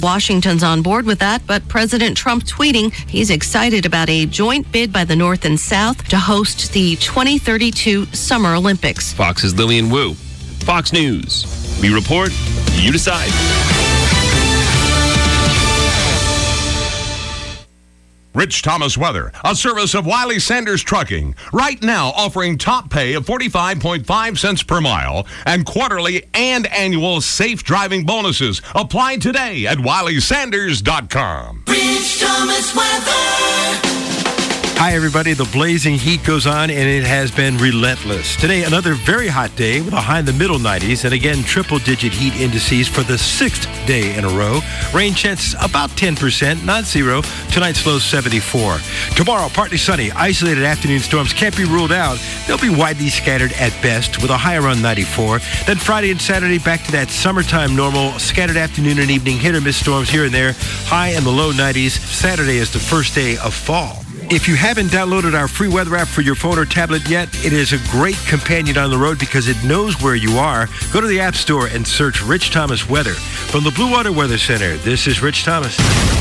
Washington's on board with that, but President Trump tweeting he's excited about a joint bid by the North and South to host the 2032 Summer Olympics. Fox's Lillian Wu. Fox News. We report, you decide. Rich Thomas Weather, a service of Wiley Sanders Trucking. Right now offering top pay of 45.5 cents per mile and quarterly and annual safe driving bonuses. Apply today at WileySanders.com. Rich Thomas Weather. Hi, everybody. The blazing heat goes on, and it has been relentless. Today, another very hot day with a high in the middle 90s, and again, triple-digit heat indices for the 6th day in a row. Rain chances about 10%, not zero. Tonight's low 74. Tomorrow, partly sunny. Isolated afternoon storms can't be ruled out. They'll be widely scattered at best with a high around 94. Then Friday and Saturday, back to that summertime normal. Scattered afternoon and evening hit-or-miss storms here and there. High in the low 90s. Saturday is the first day of fall. If you haven't downloaded our free weather app for your phone or tablet yet, it is a great companion on the road because it knows where you are. Go to the App Store and search Rich Thomas Weather. From the Blue Water Weather Center, this is Rich Thomas.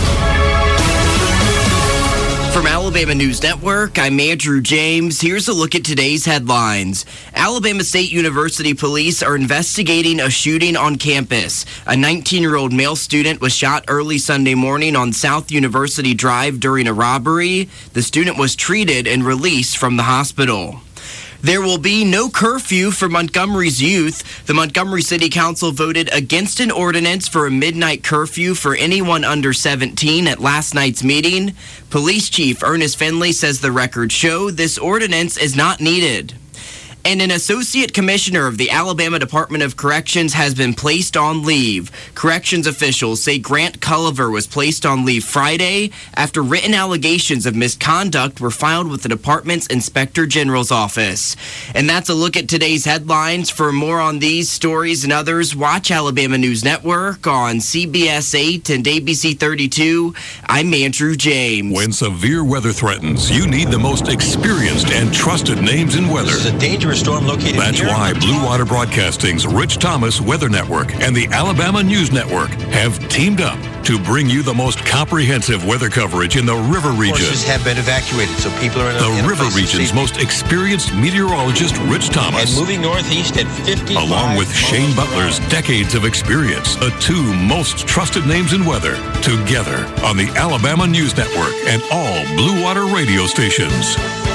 From Alabama News Network, I'm Andrew James. Here's a look at today's headlines. Alabama State University police are investigating a shooting on campus. A 19-year-old male student was shot early Sunday morning on South University Drive during a robbery. The student was treated and released from the hospital. There will be no curfew for Montgomery's youth. The Montgomery City Council voted against an ordinance for a midnight curfew for anyone under 17 at last night's meeting. Police Chief Ernest Finley says the records show this ordinance is not needed. And an associate commissioner of the Alabama Department of Corrections has been placed on leave. Corrections officials say Grant Culliver was placed on leave Friday after written allegations of misconduct were filed with the department's Inspector General's office. And that's a look at today's headlines. For more on these stories and others, watch Alabama News Network on CBS 8 and ABC 32. I'm Andrew James. When severe weather threatens, you need the most experienced and trusted names in weather. This is a dangerous storm located That's near why Blue Water Broadcasting's Rich Thomas Weather Network and the Alabama News Network have teamed up to bring you the most comprehensive weather coverage in the River Region. Forces have been evacuated, so people are in the River Region's most experienced meteorologist, Rich Thomas. And moving northeast at 50. Along with Shane Butler's decades of experience, the two most trusted names in weather, together on the Alabama News Network and all Blue Water radio stations.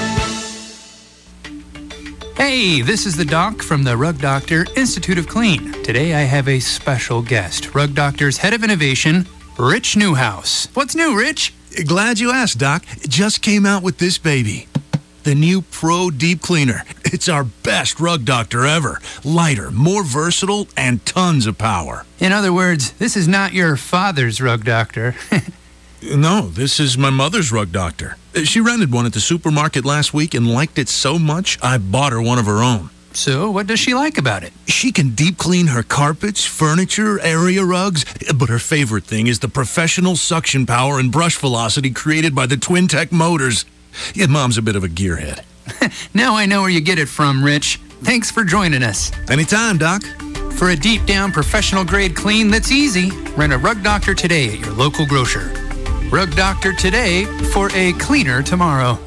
Hey, this is the doc from the Rug Doctor Institute of Clean. Today I have a special guest, Rug Doctor's head of innovation, Rich Newhouse. What's new, Rich? Glad you asked, Doc. It just came out with this baby. The new Pro Deep Cleaner. It's our best Rug Doctor ever. Lighter, more versatile, and tons of power. In other words, this is not your father's Rug Doctor. No, this is my mother's Rug Doctor. She rented one at the supermarket last week and liked it so much, I bought her one of her own. So, what does she like about it? She can deep clean her carpets, furniture, area rugs, but her favorite thing is the professional suction power and brush velocity created by the Twin Tech motors. Yeah, Mom's a bit of a gearhead. Now I know where you get it from, Rich. Thanks for joining us. Anytime, Doc. For a deep-down professional-grade clean that's easy, rent a Rug Doctor today at your local grocer. Rug Doctor today for a cleaner tomorrow.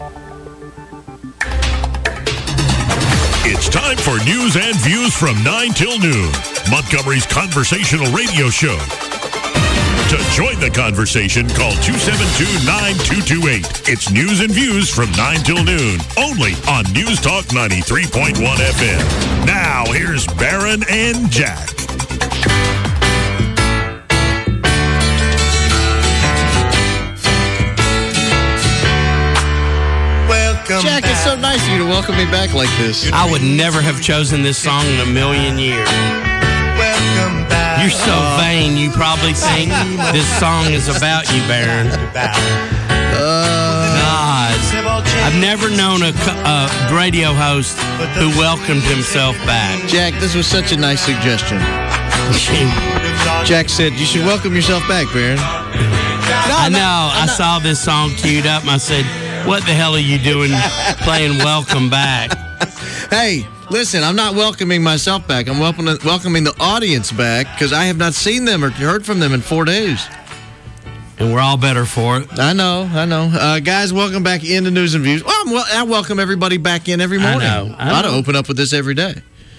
It's time for news and views from 9 till noon. Montgomery's conversational radio show. To join the conversation, call 272-9228. It's news and views from 9 till noon, only on News Talk 93.1 FM. Now, here's Barron and Jack. Jack, it's so nice of you to welcome me back like this. I would never have chosen this song in a million years. Welcome back. You're so vain, you probably think this song is about you, Baron. God, I've never known a radio host who welcomed himself back. Jack, this was such a nice suggestion. Jack said, you should welcome yourself back, Baron. I know. I saw this song queued up and I said, what the hell are you doing playing Welcome Back? Hey, listen, I'm not welcoming myself back. I'm welcoming the audience back because I have not seen them or heard from them in 4 days. And we're all better for it. I know. Guys, welcome back into News and Views. Well, I welcome everybody back in every morning. I know. I'd open up with this every day.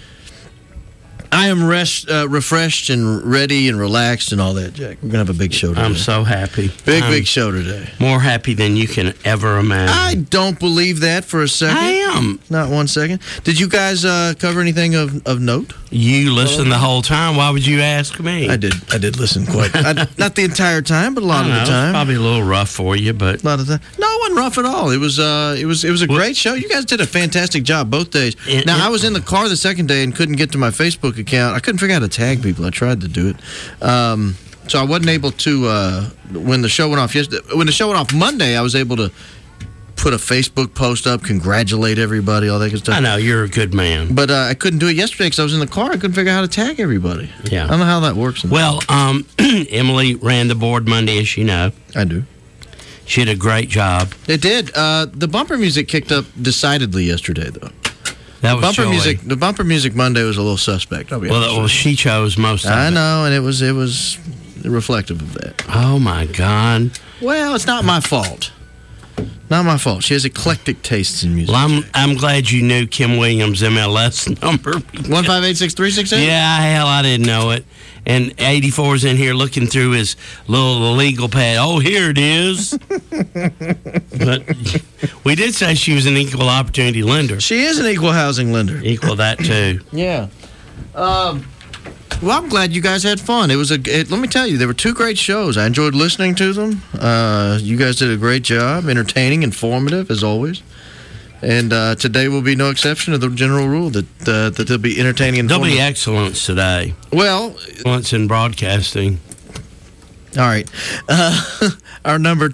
I am refreshed and ready and relaxed and all that, Jack. We're going to have a big show today. I'm so happy. Big show today. More happy than you can ever imagine. I don't believe that for a second. I am. Not 1 second. Did you guys cover anything of note? You listened the whole time. Why would you ask me? I did listen quite. Not the entire time, but a lot of the time. Probably a little rough for you, but a lot of the time. No, it wasn't rough at all. It was a great show. You guys did a fantastic job both days. Now I was in the car the second day and couldn't get to my Facebook account. I couldn't figure out how to tag people. I tried to do it. So I wasn't able to when the show went off yesterday. When the show went off Monday, I was able to put a Facebook post up, congratulate everybody, all that good stuff. I know, you're a good man. But I couldn't do it yesterday because I was in the car. I couldn't figure out how to tag everybody. Yeah. I don't know how that works. Well, Emily ran the board Monday, as you know. I do. She did a great job. It did. The bumper music kicked up decidedly yesterday, though. That was the bumper music Monday was a little suspect. I'll be honest. Well, she chose most of it. I know, and it was reflective of that. Oh, my God. Well, it's not my fault. Not my fault. She has eclectic tastes in music. Well, I'm glad you knew Kim Williams' MLS number. 1586368? Yeah, hell, I didn't know it. And 84's in here looking through his little legal pad. Oh, here it is. But we did say she was an equal opportunity lender. She is an equal housing lender. Equal that, too. Yeah. Well, I'm glad you guys had fun. Let me tell you, there were two great shows. I enjoyed listening to them. You guys did a great job, entertaining, informative, as always. And today will be no exception to the general rule that they'll be entertaining and informative. There'll be excellence today. Well, excellence in broadcasting. All right. Our number,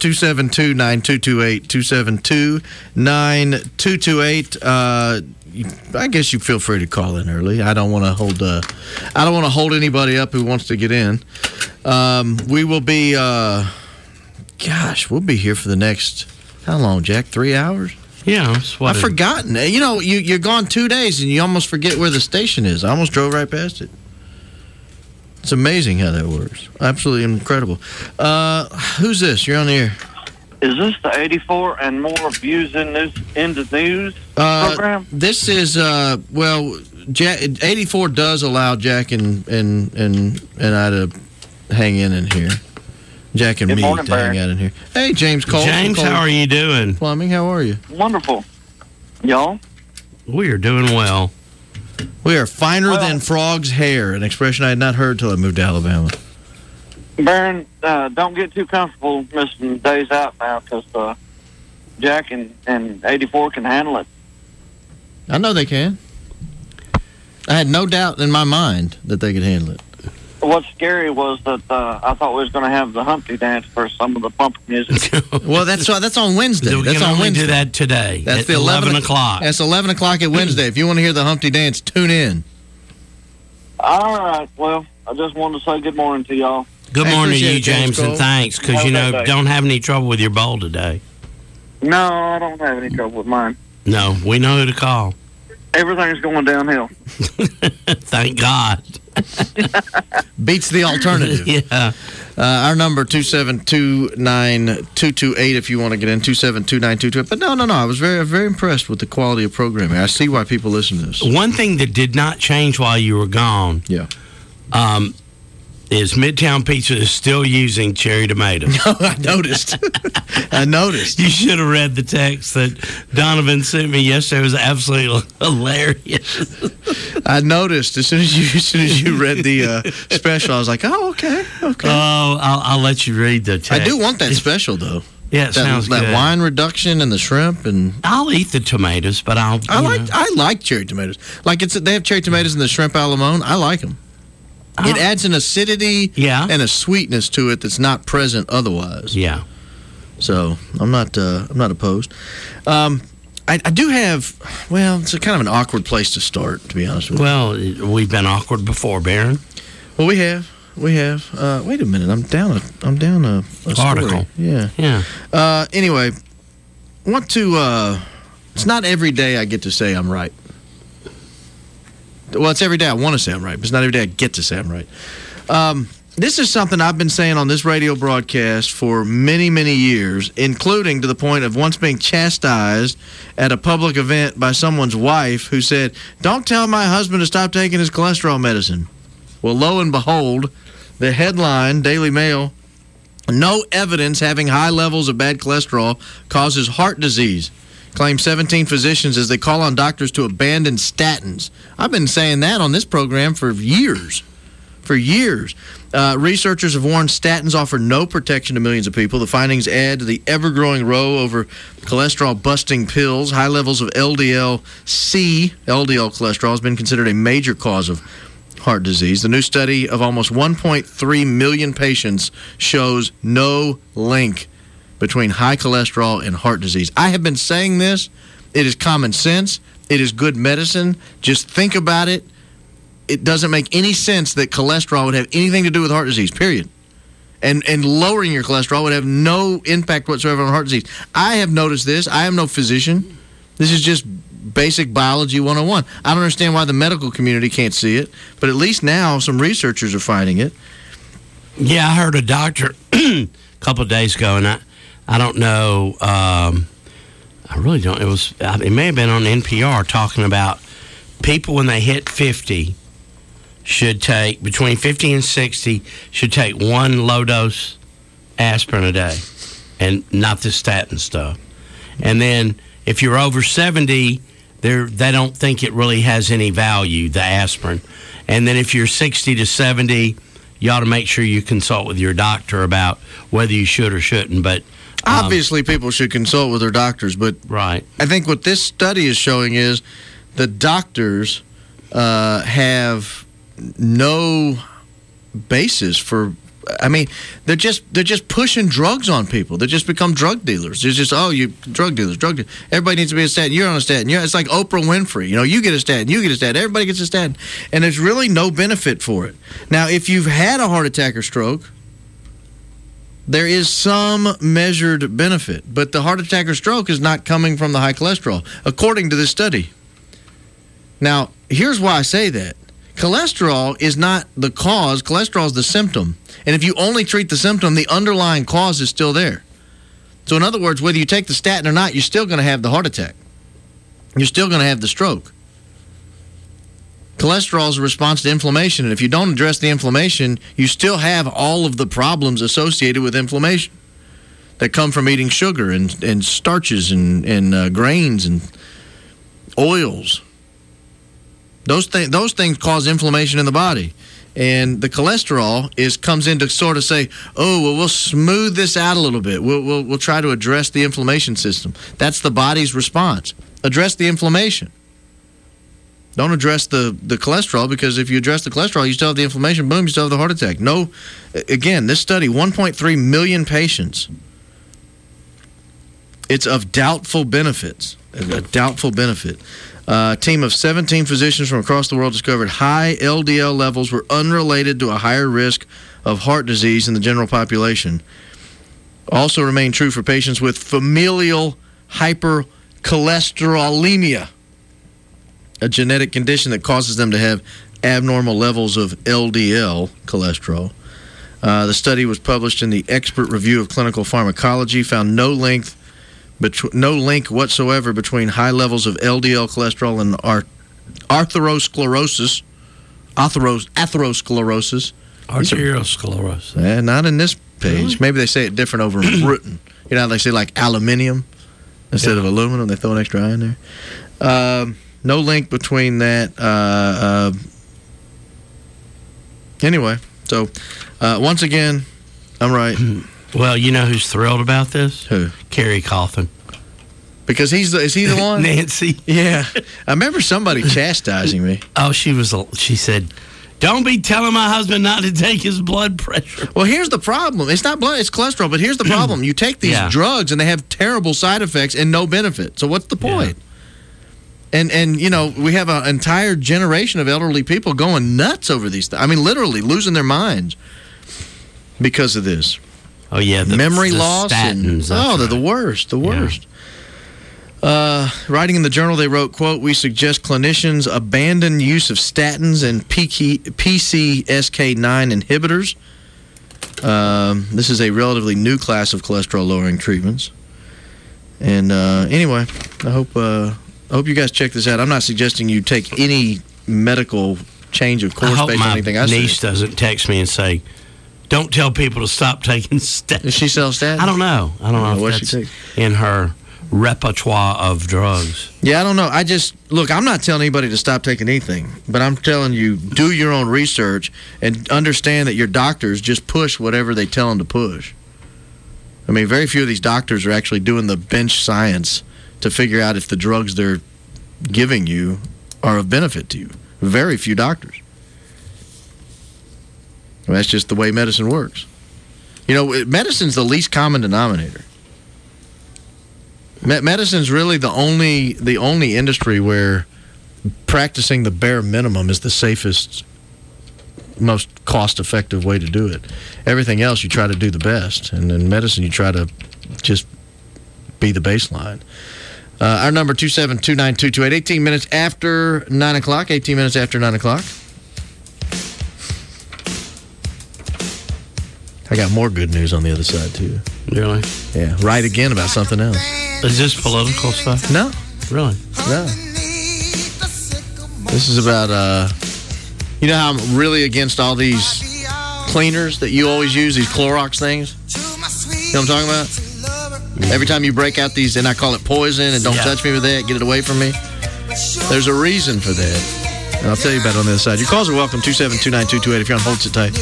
272-9228, 272-9228. I guess you feel free to call in early. I don't want to hold anybody up who wants to get in. We will be we'll be here for the next, how long, Jack? 3 hours? Yeah, that's what I've forgotten. You know, you're gone 2 days and you almost forget where the station is. I almost drove right past it. It's amazing how that works. Absolutely incredible. Who's this? You're on the air. Is this the 84 and more views in the news program? This is 84 does allow Jack and I to hang in here. Jack and Good me morning, to hang out in here. Hey, James Cole. James, how are you doing? Plumbing, how are you? Wonderful. Y'all? We are doing well. We are finer than frog's hair, an expression I had not heard till I moved to Alabama. Baron, don't get too comfortable missing days out now because Jack and 84 can handle it. I know they can. I had no doubt in my mind that they could handle it. What's scary was that I thought we was going to have the Humpty Dance for some of the bumper music. Well, that's on Wednesday. We can only do that today. That's at the 11 o'clock. That's 11 o'clock at Wednesday. If you want to hear the Humpty Dance, tune in. All right. Well, I just wanted to say good morning to y'all. Good morning to you, James, and thanks, because, Day. don't have any trouble with your bowl today. No, I don't have any trouble with mine. No, we know who to call. Everything's going downhill. Thank God. Beats the alternative. Yeah. Our number, 272-9228, if you want to get in, 272-9228. But no, I was very, very impressed with the quality of programming. I see why people listen to this. One thing that did not change while you were gone. Yeah. Is Midtown Pizza is still using cherry tomatoes. No, I noticed. You should have read the text that Donovan sent me yesterday. It was absolutely hilarious. I noticed as soon as you read the special, I was like, oh, okay. Oh, I'll let you read the text. I do want that special though. Yeah, it sounds good. That wine reduction and the shrimp and. I'll eat the tomatoes, but I like cherry tomatoes. Like they have cherry tomatoes in the shrimp a la mode. I like them. It adds an acidity and a sweetness to it that's not present otherwise. Yeah. So I'm not opposed. I do have. Well, it's a kind of an awkward place to start, to be honest with you. Well, we've been awkward before, Baron. Well, we have. Wait a minute. I'm down a story. Article. Yeah. Anyway, want to. It's not every day I get to say I'm right. Well, it's every day I want to say I'm right, but it's not every day I get to say I'm right. this is something I've been saying on this radio broadcast for many, many years, including to the point of once being chastised at a public event by someone's wife who said, "Don't tell my husband to stop taking his cholesterol medicine." Well, lo and behold, the headline, Daily Mail, "No evidence having high levels of bad cholesterol causes heart disease," claim 17 physicians as they call on doctors to abandon statins. I've been saying that on this program for years. Researchers have warned statins offer no protection to millions of people. The findings add to the ever-growing row over cholesterol-busting pills. High levels of LDL-C, LDL cholesterol, has been considered a major cause of heart disease. The new study of almost 1.3 million patients shows no link between high cholesterol and heart disease. I have been saying this. It is common sense. It is good medicine. Just think about it. It doesn't make any sense that cholesterol would have anything to do with heart disease, period. And lowering your cholesterol would have no impact whatsoever on heart disease. I have noticed this. I am no physician. This is just basic biology 101. I don't understand why the medical community can't see it, but at least now some researchers are finding it. Yeah, I heard a doctor a couple of days ago, and I don't know. I really don't. It may have been on NPR talking about people when they hit 50 should take, between 50 and 60, should take one low-dose aspirin a day and not the statin stuff. And then if you're over 70, they don't think it really has any value, the aspirin. And then if you're 60 to 70, you ought to make sure you consult with your doctor about whether you should or shouldn't. But obviously, people should consult with their doctors. But right. I think what this study is showing is the doctors have no basis for. I mean, they're just pushing drugs on people. They just become drug dealers. It's just, you drug dealers. Everybody needs to be a statin. You're on a statin. It's like Oprah Winfrey. You get a statin. You get a statin. Everybody gets a statin. And there's really no benefit for it. Now, if you've had a heart attack or stroke, there is some measured benefit. But the heart attack or stroke is not coming from the high cholesterol, according to this study. Now, here's why I say that. Cholesterol is not the cause. Cholesterol is the symptom. And if you only treat the symptom, the underlying cause is still there. So in other words, whether you take the statin or not, you're still going to have the heart attack. You're still going to have the stroke. Cholesterol is a response to inflammation. And if you don't address the inflammation, you still have all of the problems associated with inflammation that come from eating sugar and starches and grains and oils. Those things cause inflammation in the body. And the cholesterol comes in to sort of say, we'll smooth this out a little bit. We'll try to address the inflammation system. That's the body's response. Address the inflammation. Don't address the cholesterol, because if you address the cholesterol, you still have the inflammation. Boom, you still have the heart attack. No, again, this study, 1.3 million patients. It's of doubtful benefits. A doubtful benefit. A team of 17 physicians from across the world discovered high LDL levels were unrelated to a higher risk of heart disease in the general population. Also remain true for patients with familial hypercholesterolemia, a genetic condition that causes them to have abnormal levels of LDL cholesterol. The study was published in the Expert Review of Clinical Pharmacology, found no link whatsoever between high levels of LDL cholesterol and atherosclerosis. Atherosclerosis. Arteriosclerosis. Not in this page. Really? Maybe they say it different over in Britain. You know how they say like aluminium instead of aluminum? They throw an extra I in there. No link between that. Anyway, so once again, I'm right. Well, you know who's thrilled about this? Who? Kerry Coffin. Because is he the one? Nancy. Yeah. I remember somebody chastising me. Oh, she said, "Don't be telling my husband not to take his blood pressure." Well, here's the problem. It's not blood, it's cholesterol. But here's the problem. You take these drugs and they have terrible side effects and no benefit. So what's the point? Yeah. And we have an entire generation of elderly people going nuts over these things. I mean, literally losing their minds because of this. Oh, yeah. Memory loss. Statins. They're the worst. The worst. Writing in the journal, they wrote, quote, "We suggest clinicians abandon use of statins and PCSK9 inhibitors This is a relatively new class of cholesterol-lowering treatments. And anyway, I hope you guys check this out. I'm not suggesting you take any medical change of course based on anything I say. My niece doesn't text me and say, "Don't tell people to stop taking statins." Does she sell statins? I don't know. I don't know what if she that's takes in her repertoire of drugs. Yeah, I don't know. Look, I'm not telling anybody to stop taking anything, but I'm telling you, do your own research and understand that your doctors just push whatever they tell them to push. I mean, very few of these doctors are actually doing the bench science to figure out if the drugs they're giving you are of benefit to you. Very few doctors. Well, that's just the way medicine works. You know, medicine's the least common denominator. Medicine's really the only industry where practicing the bare minimum is the safest, most cost-effective way to do it. Everything else, you try to do the best. And in medicine, you try to just be the baseline. Our number, 2729228, 18 minutes after 9 o'clock. 18 minutes after 9 o'clock. I got more good news on the other side, too. Really? Yeah. Right again about something else. Is this political stuff? No. Really? No. This is about, you know how I'm really against all these cleaners that you always use, these Clorox things? You know what I'm talking about? Every time you break out these, and I call it poison, and don't touch me with that, get it away from me. There's a reason for that. And I'll tell you about it on the other side. Your calls are welcome, 2729228. If you're on hold, sit tight.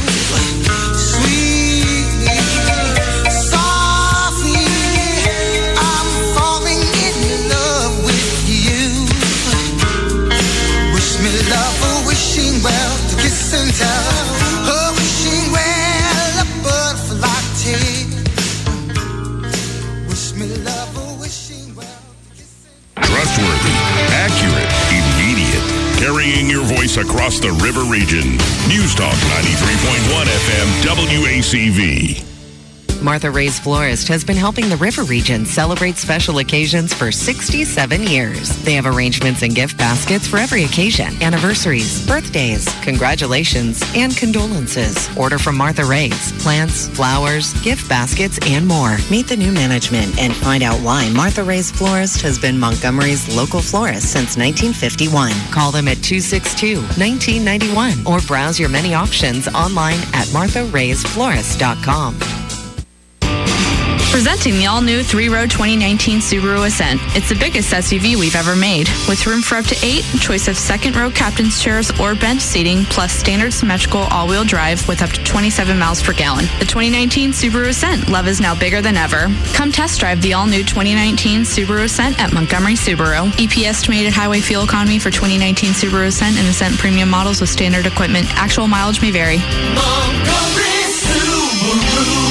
Trustworthy, accurate, immediate. Carrying your voice across the river region. News Talk 93.1 FM WACV. Martha Ray's Florist has been helping the River region celebrate special occasions for 67 years. They have arrangements and gift baskets for every occasion, anniversaries, birthdays, congratulations, and condolences. Order from Martha Ray's. Plants, flowers, gift baskets, and more. Meet the new management and find out why Martha Ray's Florist has been Montgomery's local florist since 1951. Call them at 262-1991 or browse your many options online at martharaysflorist.com. Presenting the all-new 3-row 2019 Subaru Ascent. It's the biggest SUV we've ever made, with room for up to 8, choice of second-row captain's chairs or bench seating, plus standard symmetrical all-wheel drive with up to 27 miles per gallon. The 2019 Subaru Ascent. Love is now bigger than ever. Come test drive the all-new 2019 Subaru Ascent at Montgomery Subaru. EP estimated highway fuel economy for 2019 Subaru Ascent and Ascent premium models with standard equipment. Actual mileage may vary. Montgomery Subaru.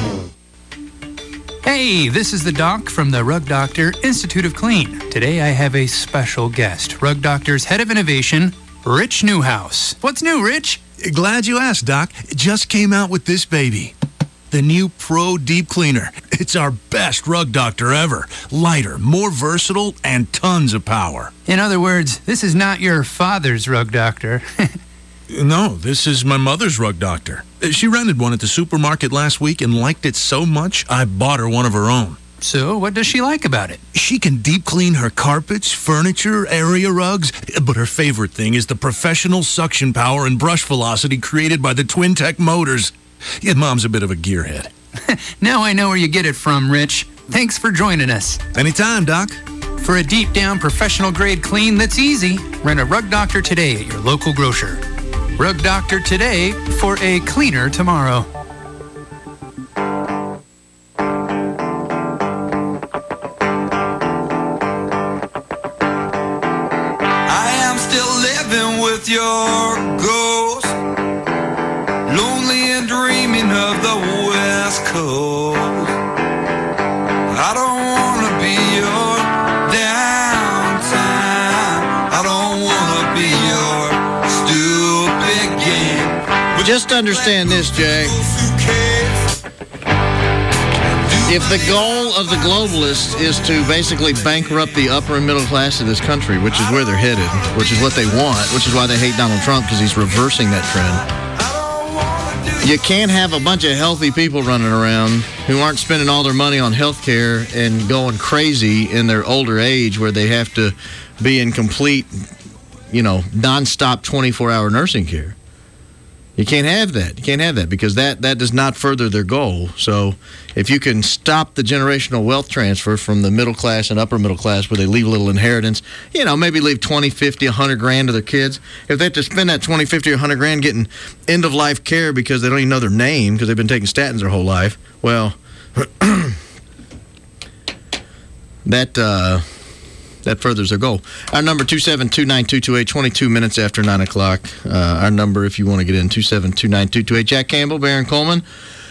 Hey, this is the doc from the Rug Doctor Institute of Clean. Today I have a special guest, Rug Doctor's head of innovation, Rich Newhouse. What's new, Rich? Glad you asked, Doc. It just came out with this baby. The new Pro Deep Cleaner. It's our best Rug Doctor ever. Lighter, more versatile, and tons of power. In other words, this is not your father's Rug Doctor. No, this is my mother's Rug Doctor. She rented one at the supermarket last week and liked it so much, I bought her one of her own. So, what does she like about it? She can deep clean her carpets, furniture, area rugs, but her favorite thing is the professional suction power and brush velocity created by the Twin Tech motors. Yeah, Mom's a bit of a gearhead. Now I know where you get it from, Rich. Thanks for joining us. Anytime, Doc. For a deep-down professional-grade clean that's easy, rent a Rug Doctor today at your local grocer. Rug Doctor today for a cleaner tomorrow. I am still living with your ghost, lonely and dreaming of the West Coast. I don't want to be your downtime. I don't want to be your stupid game. Just understand this, Jay. If the goal of the globalists is to basically bankrupt the upper and middle class of this country, which is where they're headed, which is what they want, which is why they hate Donald Trump, because he's reversing that trend. You can't have a bunch of healthy people running around who aren't spending all their money on health care and going crazy in their older age where they have to be in complete, nonstop 24-hour nursing care. You can't have that. You can't have that because that does not further their goal. So if you can stop the generational wealth transfer from the middle class and upper middle class where they leave a little inheritance, maybe leave 20, 50, 100 grand to their kids. If they have to spend that 20, 50, or 100 grand getting end-of-life care because they don't even know their name because they've been taking statins their whole life, well, that furthers their goal. Our number, 2729228, 22 minutes after 9 o'clock. Our number, if you want to get in, 2729228. Jack Campbell, Baron Coleman.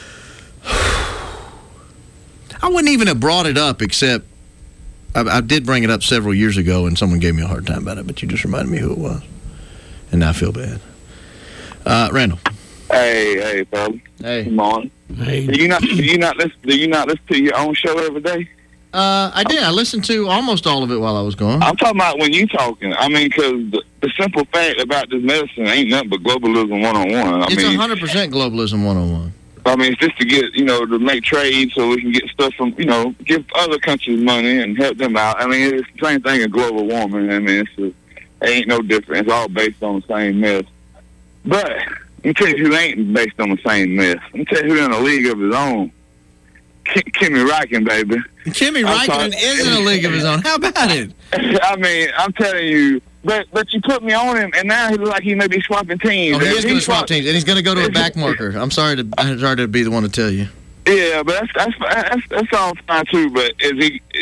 I wouldn't even have brought it up, except I did bring it up several years ago, and someone gave me a hard time about it, but you just reminded me who it was. And now I feel bad. Randall. Hey, fellas. Hey. Come on. Hey. Do you not listen to your own show every day? I did. I listened to almost all of it while I was gone. I'm talking about when you talking. I mean, because the simple fact about this medicine ain't nothing but globalism 101. It's 100% globalism 101. I mean, it's just to get, to make trade so we can get stuff from, give other countries money and help them out. I mean, it's the same thing as global warming. I mean, it ain't no different. It's all based on the same myth. But let me tell you who ain't based on the same myth. Let me tell you who's in a league of his own. Kimmy Räikkönen, baby. Kimmy Räikkönen is in a league of his own. How about it? I mean, I'm telling you, but you put me on him, and now he looks like he may be swapping teams. Oh, he is going to swap teams, and he's going to go to a back marker. I'm sorry to be the one to tell you. Yeah, but that's all fine too. But is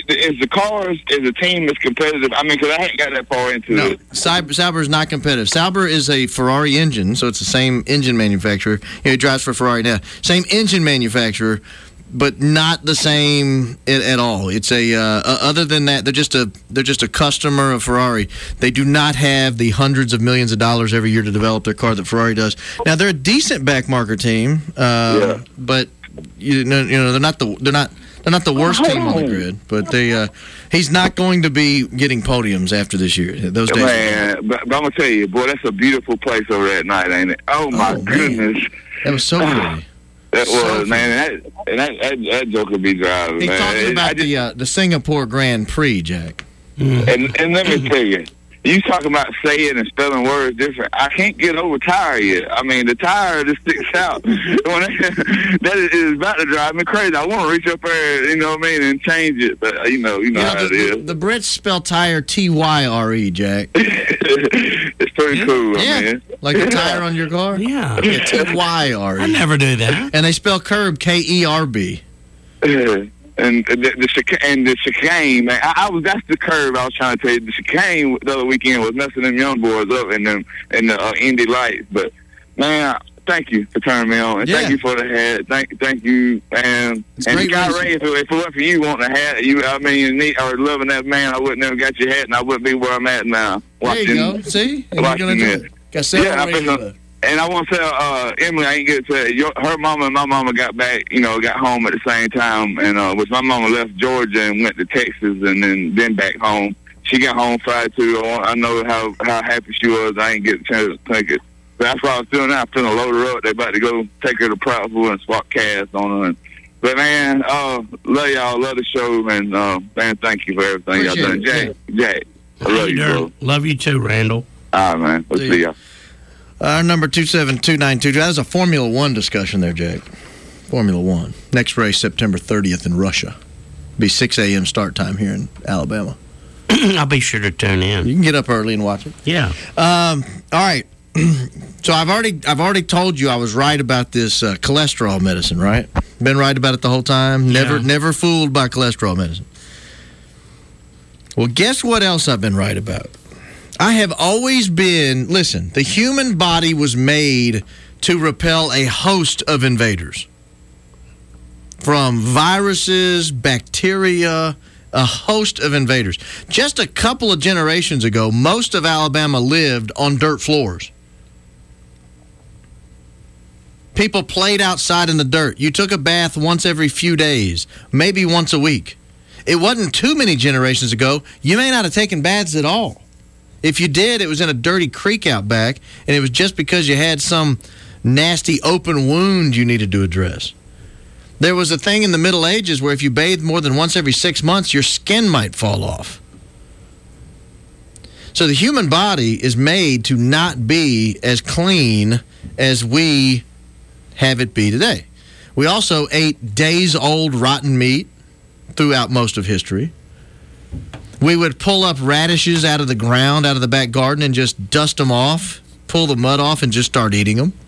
the team as competitive? I mean, because I ain't got that far into it. Sauber is not competitive. Sauber is a Ferrari engine, so it's the same engine manufacturer. He drives for Ferrari now. Same engine manufacturer, but not the same at all. It's other than that, they're just a customer of Ferrari. They do not have the hundreds of millions of dollars every year to develop their car that Ferrari does. Now they're a decent back marker team, but they're not the worst team on the grid. But he's not going to be getting podiums after this year. Those days, man. But I'm gonna tell you, boy, that's a beautiful place over there at night, ain't it? Oh my goodness, that was so pretty. That was, man. That joker be driving, He's man. talking about the Singapore Grand Prix, Jack. And let me tell you, you talking about saying and spelling words different. I can't get over tire yet. I mean, the tire just sticks out. That is about to drive me crazy. I want to reach up there, and change it. But you know how it is. The Brits spell tire T-Y-R-E, Jack. It's pretty cool, man. Like the tire on your car? Yeah. T-Y-R-E. I never do that. And they spell curb K-E-R-B. And the chicane, man. That's the curve I was trying to tell you. The chicane the other weekend was messing them young boys up in the Indy Lights. But man, thank you for turning me on, and thank you for the hat. Thank you, man. And the guy Ray, if it wasn't for you wanting a hat, or loving that man, I wouldn't have got your hat, and I wouldn't be where I'm at now. There you go. See, and you're gonna do it. Got several. And I want to tell Emily, I ain't get to tell you, her mama and my mama got back, got home at the same time. And which my mama left Georgia and went to Texas and then back home. She got home Friday, too. I know how happy she was. I ain't get a chance to take it. But that's what I was doing now. I'm finna load her up. They about to go take her to Prattville and swap cast on her. But, man, love y'all. Love the show. And, man, thank you for everything y'all done. Jack, I love you, bro. Love you, too, Randall. All right, man. We'll see y'all. Our number 27292. That was a Formula One discussion there, Jake. Formula One. Next race, September 30th in Russia. Be 6 a.m. start time here in Alabama. I'll be sure to tune in. You can get up early and watch it. Yeah. All right. So I've already told you I was right about this cholesterol medicine, right? Been right about it the whole time. Never fooled by cholesterol medicine. Well, guess what else I've been right about? I have always been, listen, the human body was made to repel a host of invaders. From viruses, bacteria, a host of invaders. Just a couple of generations ago, most of Alabama lived on dirt floors. People played outside in the dirt. You took a bath once every few days, maybe once a week. It wasn't too many generations ago. You may not have taken baths at all. If you did, it was in a dirty creek out back, and it was just because you had some nasty open wound you needed to address. There was a thing in the Middle Ages where if you bathed more than once every 6 months, your skin might fall off. So the human body is made to not be as clean as we have it be today. We also ate days-old rotten meat throughout most of history. We would pull up radishes out of the ground, out of the back garden, and just dust them off, pull the mud off, and just start eating them.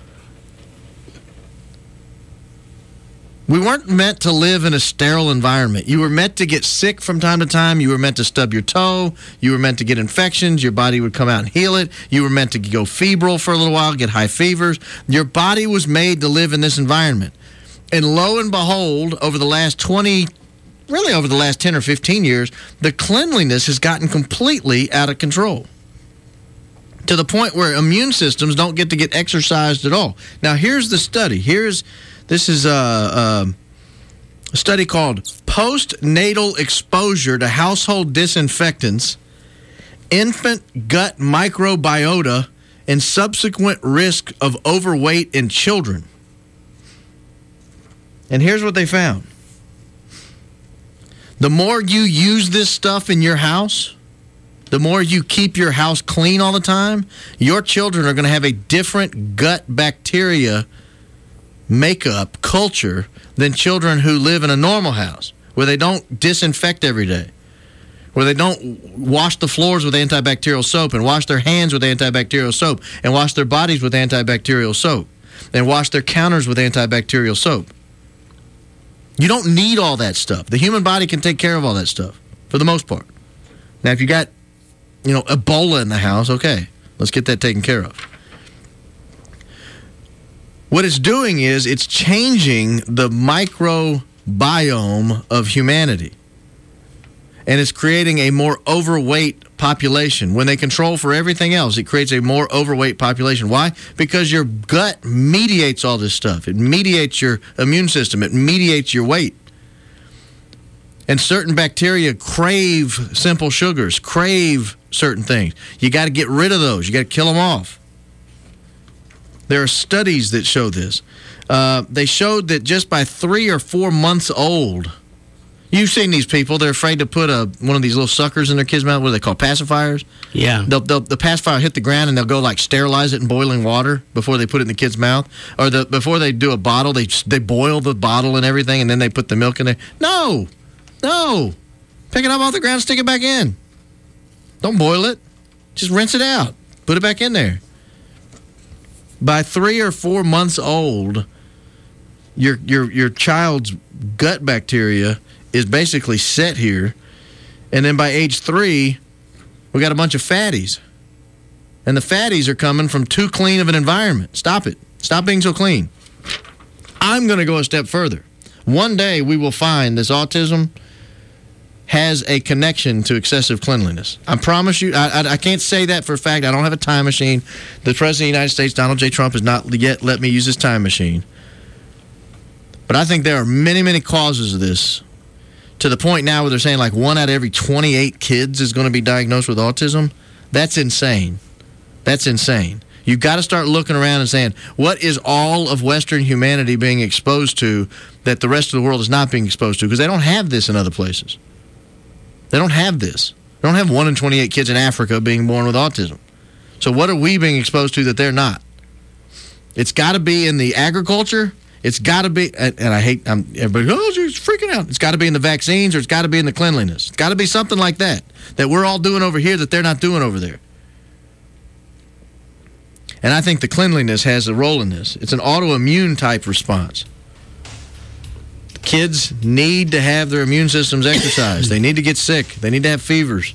We weren't meant to live in a sterile environment. You were meant to get sick from time to time. You were meant to stub your toe. You were meant to get infections. Your body would come out and heal it. You were meant to go febrile for a little while, get high fevers. Your body was made to live in this environment. And lo and behold, over the last 10 or 15 years, the cleanliness has gotten completely out of control, to the point where immune systems don't get to get exercised at all. Now, here's the study. This is a study called Postnatal Exposure to Household Disinfectants, Infant Gut Microbiota, and Subsequent Risk of Overweight in Children. And here's what they found. The more you use this stuff in your house, the more you keep your house clean all the time, your children are going to have a different gut bacteria makeup culture than children who live in a normal house, where they don't disinfect every day, where they don't wash the floors with antibacterial soap and wash their hands with antibacterial soap and wash their bodies with antibacterial soap and wash their counters with antibacterial soap. You don't need all that stuff. The human body can take care of all that stuff for the most part. Now, if you got, Ebola in the house, okay, let's get that taken care of. What it's doing is it's changing the microbiome of humanity. And it's creating a more overweight population. When they control for everything else, it creates a more overweight population. Why? Because your gut mediates all this stuff. It mediates your immune system. It mediates your weight. And certain bacteria crave simple sugars, crave certain things. You got to get rid of those. You got to kill them off. There are studies that show this. They showed that just by 3 or 4 months old, you've seen these people. They're afraid to put one of these little suckers in their kids' mouth. What are they called? Pacifiers? Yeah. The pacifier will hit the ground, and they'll go sterilize it in boiling water before they put it in the kid's mouth. Or before they do a bottle, they boil the bottle and everything, and then they put the milk in there. No. Pick it up off the ground, stick it back in. Don't boil it. Just rinse it out. Put it back in there. By 3 or 4 months old, your child's gut bacteria is basically set here. And then by age 3, we got a bunch of fatties. And the fatties are coming from too clean of an environment. Stop it. Stop being so clean. I'm going to go a step further. One day we will find this autism has a connection to excessive cleanliness. I promise you, I can't say that for a fact. I don't have a time machine. The President of the United States, Donald J. Trump, has not yet let me use his time machine. But I think there are many, many causes of this, to the point now where they're saying like 1 out of every 28 kids is going to be diagnosed with autism. That's insane. That's insane. You've got to start looking around and saying, what is all of Western humanity being exposed to that the rest of the world is not being exposed to? Because they don't have this in other places. They don't have this. They don't have 1 in 28 kids in Africa being born with autism. So what are we being exposed to that they're not? It's got to be in the agriculture. It's got to be, and I hate, everybody, you're freaking out. It's got to be in the vaccines, or it's got to be in the cleanliness. It's got to be something like that we're all doing over here that they're not doing over there. And I think the cleanliness has a role in this. It's an autoimmune type response. Kids need to have their immune systems exercised. They need to get sick. They need to have fevers.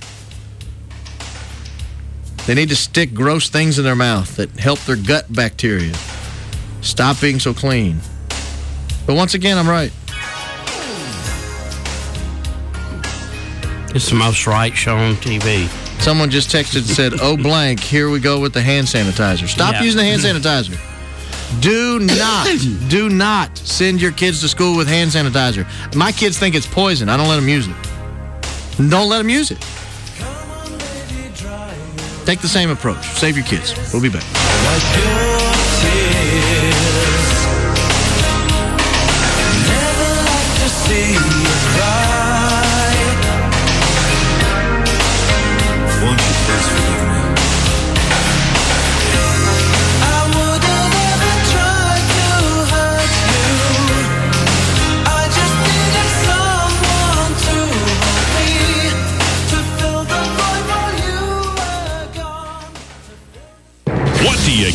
They need to stick gross things in their mouth that help their gut bacteria. Stop being so clean. But once again, I'm right. It's the most right show on TV. Someone just texted and said, oh, blank, here we go with the hand sanitizer. Stop using the hand sanitizer. Do not send your kids to school with hand sanitizer. My kids think it's poison. I don't let them use it. Don't let them use it. Take the same approach. Save your kids. We'll be back.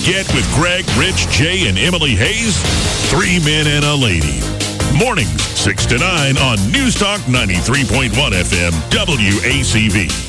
get with Greg, Rich, Jay, and Emily Hayes? 3 men and a lady. Mornings, 6 to 9 on News Talk 93.1 FM, WACV.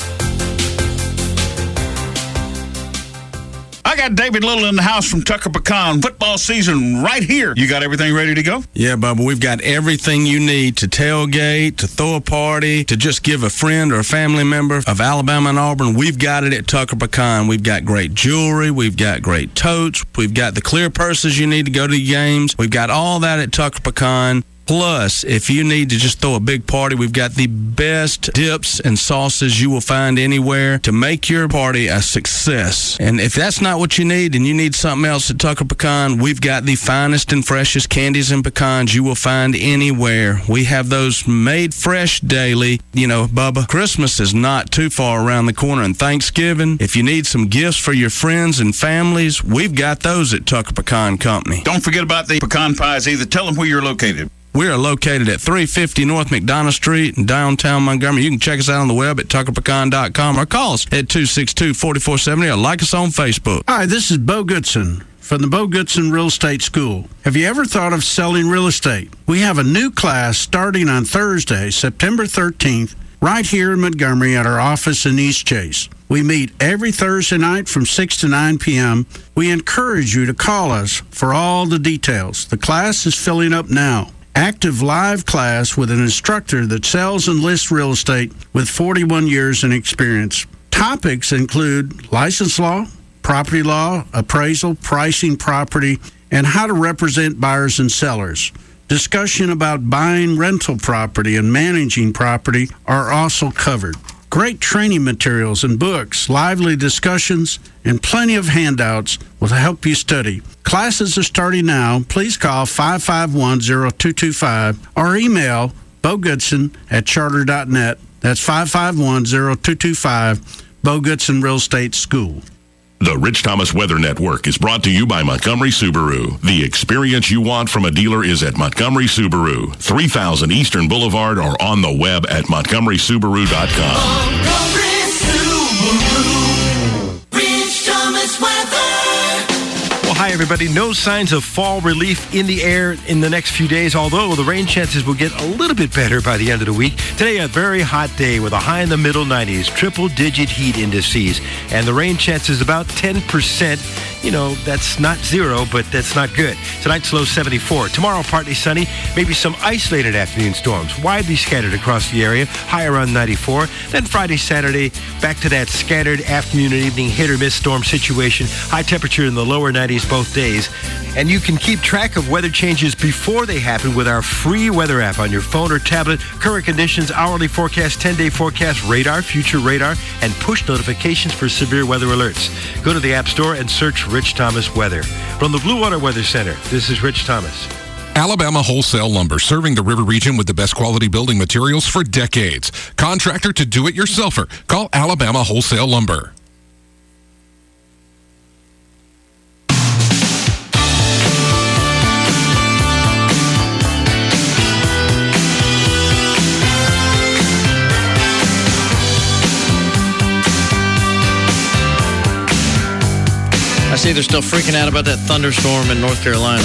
I got David Little in the house from Tucker Pecan. Football season right here. You got everything ready to go? Yeah, Bubba, we've got everything you need to tailgate, to throw a party, to just give a friend or a family member of Alabama and Auburn. We've got it at Tucker Pecan. We've got great jewelry. We've got great totes. We've got the clear purses you need to go to the games. We've got all that at Tucker Pecan. Plus, if you need to just throw a big party, we've got the best dips and sauces you will find anywhere to make your party a success. And if that's not what you need and you need something else at Tucker Pecan, we've got the finest and freshest candies and pecans you will find anywhere. We have those made fresh daily. You know, Bubba, Christmas is not too far around the corner, and Thanksgiving, if you need some gifts for your friends and families, we've got those at Tucker Pecan Company. Don't forget about the pecan pies either. Tell them where you're located. We are located at 350 North McDonough Street in downtown Montgomery. You can check us out on the web at tuckerpecan.com or call us at 262-4470 or like us on Facebook. Hi, this is Bo Goodson from the Bo Goodson Real Estate School. Have you ever thought of selling real estate? We have a new class starting on Thursday, September 13th, right here in Montgomery at our office in East Chase. We meet every Thursday night from 6 to 9 p.m. We encourage you to call us for all the details. The class is filling up now. Active live class with an instructor that sells and lists real estate with 41 years in experience. Topics include license law, property law, appraisal, pricing property, and how to represent buyers and sellers. Discussion about buying rental property and managing property are also covered. Great training materials and books, lively discussions, and plenty of handouts will help you study. Classes are starting now. Please call 551-0225 or email bogoodson@charter.net. That's 551-0225, Bo Goodson Real Estate School. The Rich Thomas Weather Network is brought to you by Montgomery Subaru. The experience you want from a dealer is at Montgomery Subaru, 3000 Eastern Boulevard, or on the web at montgomerysubaru.com. Montgomery Subaru, Rich Thomas Weather. Well, hi, everybody. No signs of fall relief in the air in the next few days, although the rain chances will get a little bit better by the end of the week. Today, a very hot day with a high in the middle 90s, triple-digit heat indices, and the rain chances about 10%. You know, that's not zero, but that's not good. Tonight's low 74. Tomorrow, partly sunny, maybe some isolated afternoon storms, widely scattered across the area, high around 94. Then Friday, Saturday, back to that scattered afternoon and evening hit-or-miss storm situation, high temperature in the lower 90s both days. And you can keep track of weather changes before they happen with our free weather app on your phone or tablet. Current conditions, hourly forecast, 10-day forecast, radar, future radar, and push notifications for severe weather alerts. Go to the App Store and search Rich Thomas Weather. From the Blue Water Weather Center, this is Rich Thomas. Alabama Wholesale Lumber, serving the river region with the best quality building materials for decades. Contractor to do-it-yourselfer. Call Alabama Wholesale Lumber. I see they're still freaking out about that thunderstorm in North Carolina.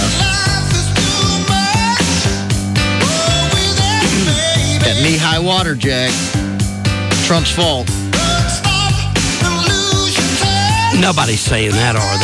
That knee-high water, Jack. Trump's fault. Nobody's saying that, are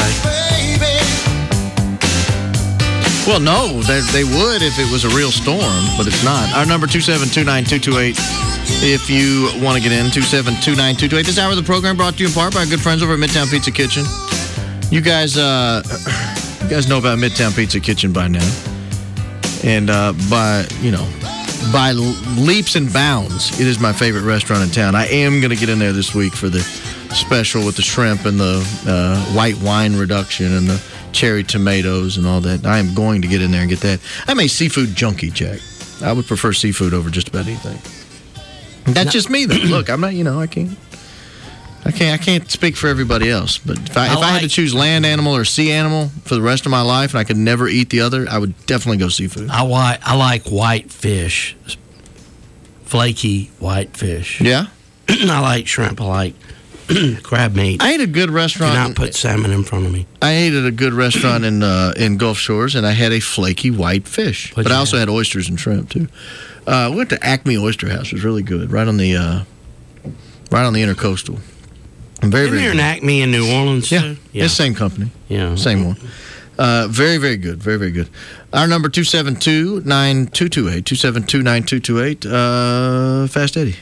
they? Well, no, they would if it was a real storm, but it's not. Our number, 2729228. If you want to get in, 2729228. This hour of the program brought to you in part by our good friends over at Midtown Pizza Kitchen. You guys know about Midtown Pizza Kitchen by now. And by leaps and bounds, it is my favorite restaurant in town. I am going to get in there this week for the special with the shrimp and the white wine reduction and the cherry tomatoes and all that. I am going to get in there and get that. I'm a seafood junkie, Jack. I would prefer seafood over just about anything. That's just me, though. Look, I'm not, I can't speak for everybody else, but if I had to choose land animal or sea animal for the rest of my life and I could never eat the other, I would definitely go seafood. I like white fish, flaky white fish. Yeah? I like shrimp. I like crab meat. I ate a good restaurant. Do not put salmon in front of me. I ate at a good restaurant in Gulf Shores, and I had a flaky white fish. But I also had oysters and shrimp too. We went to Acme Oyster House. It was really good, right on the Intercoastal. Very, Isn't very there good. an Acme in New Orleans Yeah, too? it's the same company. Yeah, same one. Very, very good. Very, very good. Our number 272-9228. 272-9228. Fast Eddie.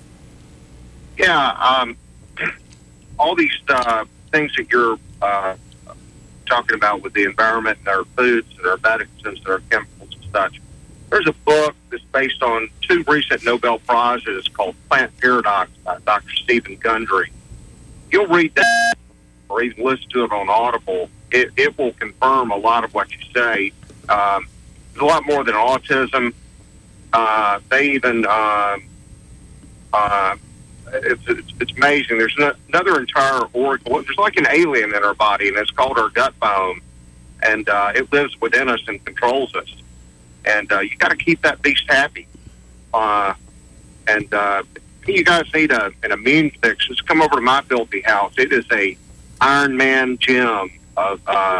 Yeah, all these things that you're talking about with the environment and our foods and our medicines and our chemicals and such. There's a book that's based on 2 recent Nobel Prizes called Plant Paradox by Dr. Stephen Gundry. You'll read that or even listen to it on Audible. It will confirm a lot of what you say. There's a lot more than autism. They even... It's amazing. There's another entire organ. There's like an alien in our body, and it's called our gut biome, and it lives within us and controls us. And you got to keep that beast happy. You guys need an immune fix. Just come over to my filthy house. It is a Iron Man gym of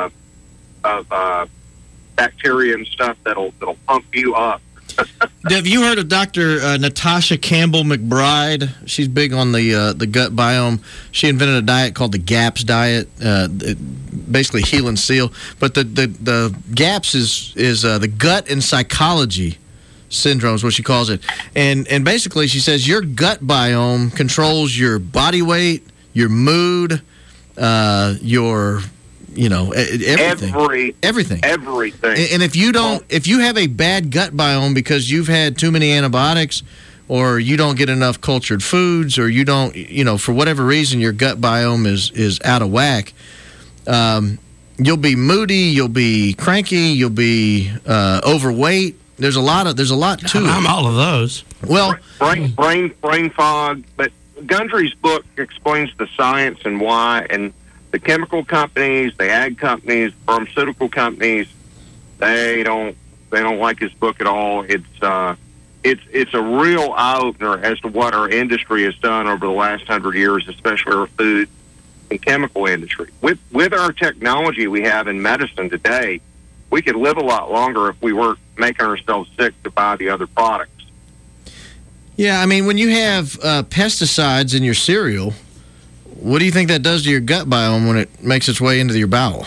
bacteria and stuff that'll pump you up. Have you heard of Dr. Natasha Campbell McBride? She's big on the gut biome. She invented a diet called the GAPS diet, basically heal and seal. But the GAPS is the gut and psychology syndrome is what she calls it. And basically she says your gut biome controls your body weight, your mood, your... everything. Everything. And if you have a bad gut biome because you've had too many antibiotics, or you don't get enough cultured foods, or you don't, for whatever reason, your gut biome is out of whack, you'll be moody, you'll be cranky, you'll be overweight. There's a lot to it. I'm all of those. Well, brain fog. But Gundry's book explains the science and why, and the chemical companies, the ag companies, pharmaceutical companies, they don't like his book at all. It's a real eye-opener as to what our industry has done over the last 100 years, especially our food and chemical industry. With our technology we have in medicine today, we could live a lot longer if we weren't making ourselves sick to buy the other products. Yeah, I mean, when you have pesticides in your cereal, what do you think that does to your gut biome when it makes its way into your bowel?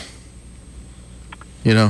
I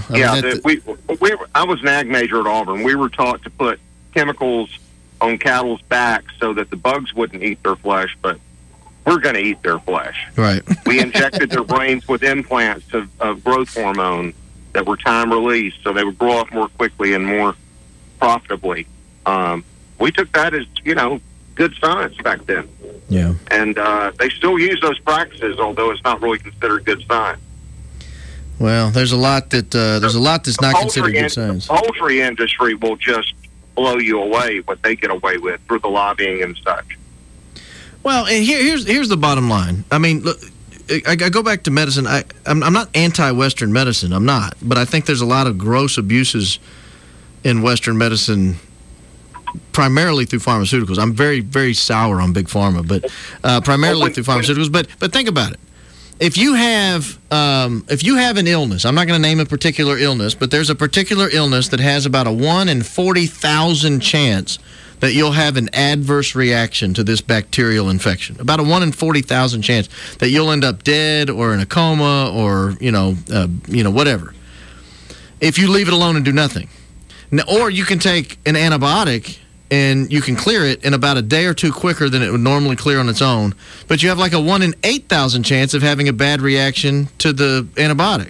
was an ag major at Auburn. We were taught to put chemicals on cattle's backs so that the bugs wouldn't eat their flesh, but we're going to eat their flesh. Right. We injected their brains with implants of growth hormone that were time released, so they would grow up more quickly and more profitably. We took that as, good science back then. Yeah. And they still use those practices, although it's not really considered good science. Well, there's a lot that's not considered good science. The poultry industry will just blow you away what they get away with through the lobbying and such. Well, and here's the bottom line. I mean, look, I go back to medicine. I'm not anti-Western medicine. I'm not. But I think there's a lot of gross abuses in Western medicine, primarily through pharmaceuticals. I'm very, very sour on Big Pharma, but primarily through pharmaceuticals. But think about it. If you have an illness, I'm not going to name a particular illness, but there's a particular illness that has about a 1 in 40,000 chance that you'll have an adverse reaction to this bacterial infection. About a 1 in 40,000 chance that you'll end up dead or in a coma or whatever. If you leave it alone and do nothing. Now, or you can take an antibiotic and you can clear it in about a day or two quicker than it would normally clear on its own. But you have like a 1 in 8,000 chance of having a bad reaction to the antibiotic.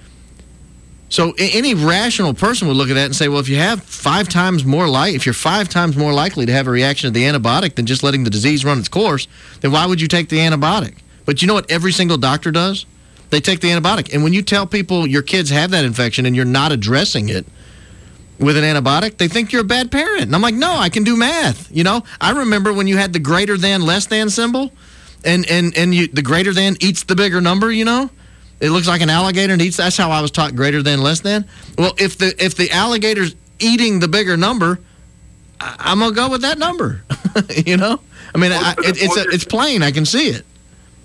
So any rational person would look at that and say, well, if you're 5 times more likely to have a reaction to the antibiotic than just letting the disease run its course, then why would you take the antibiotic? But you know what every single doctor does? They take the antibiotic. And when you tell people your kids have that infection and you're not addressing it with an antibiotic, they think you're a bad parent. And I'm like, no, I can do math. I remember when you had the greater than, less than symbol, and the greater than eats the bigger number, It looks like an alligator and eats. That's how I was taught greater than, less than. Well, if the alligator's eating the bigger number, I'm gonna go with that number. I mean, it's plain. I can see it.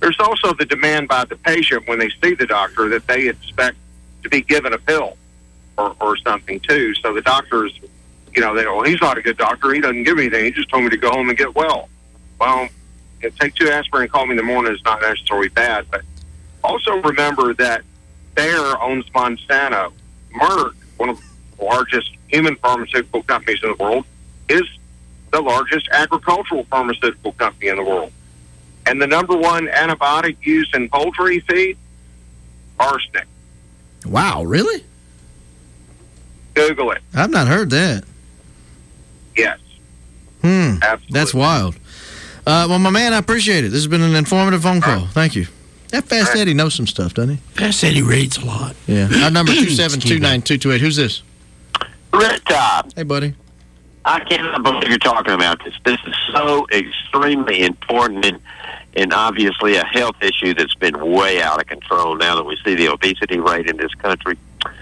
there's also the demand by the patient when they see the doctor that they expect to be given a pill or something too. So the doctors, they go, well, he's not a good doctor. He doesn't give me anything. He just told me to go home and get well. Well, take 2 aspirin and call me in the morning is not necessarily bad. But also remember that Bayer owns Monsanto. Merck, one of the largest human pharmaceutical companies in the world, is the largest agricultural pharmaceutical company in the world. And the number one antibiotic used in poultry feed, arsenic. Wow, really? Google it. I've not heard that. Yes. Absolutely. That's wild. Well, my man, I appreciate it. This has been an informative phone call. Thank you. That Fast Eddie knows some stuff, doesn't he? Fast Eddie reads a lot. Yeah. Our number 2729228. Who's this? Red Top. Hey, buddy. I cannot believe you're talking about this. This is so extremely important and obviously a health issue that's been way out of control now that we see the obesity rate in this country.